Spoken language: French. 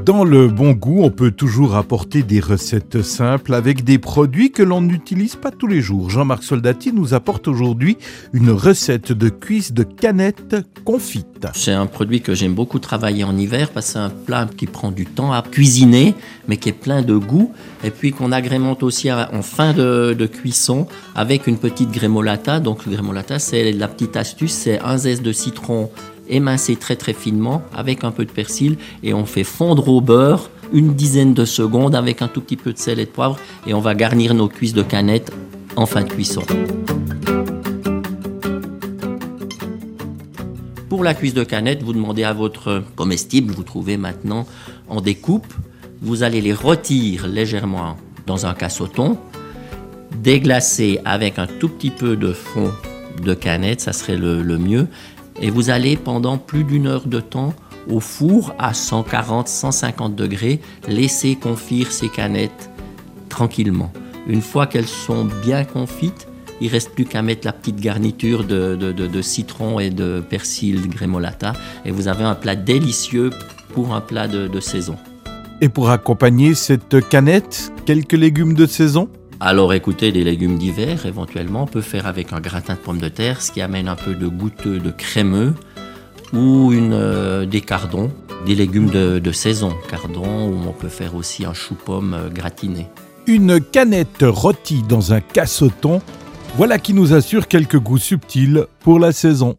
Dans le bon goût, on peut toujours apporter des recettes simples avec des produits que l'on n'utilise pas tous les jours. Jean-Marc Soldati nous apporte aujourd'hui une recette de cuisse de canettes confite. C'est un produit que j'aime beaucoup travailler en hiver parce que c'est un plat qui prend du temps à cuisiner mais qui est plein de goût et puis qu'on agrémente aussi en fin de cuisson avec une petite grémolata. Donc le grémolata, c'est la petite astuce, c'est un zeste de citron émincé très très finement avec un peu de persil et on fait fondre au beurre une dizaine de secondes avec un tout petit peu de sel et de poivre et on va garnir nos cuisses de canettes en fin de cuisson. Pour la cuisse de canette, vous demandez à votre comestible, vous trouvez maintenant en découpe, vous allez les rôtir légèrement dans un cassoton, déglacer avec un tout petit peu de fond de canette, ça serait le mieux. Et vous allez pendant plus d'une heure de temps au four à 140-150 degrés laisser confire ces canettes tranquillement. Une fois qu'elles sont bien confites, il ne reste plus qu'à mettre la petite garniture de citron et de persil grémolata et vous avez un plat délicieux pour un plat de saison. Et pour accompagner cette canette, quelques légumes de saison ? Alors écoutez, des légumes d'hiver, éventuellement, on peut faire avec un gratin de pommes de terre, ce qui amène un peu de goûteux, de crémeux, ou des cardons, des légumes de saison, cardons, ou on peut faire aussi un chou-pomme gratiné. Une canette rôtie dans un cassoton, voilà qui nous assure quelques goûts subtils pour la saison.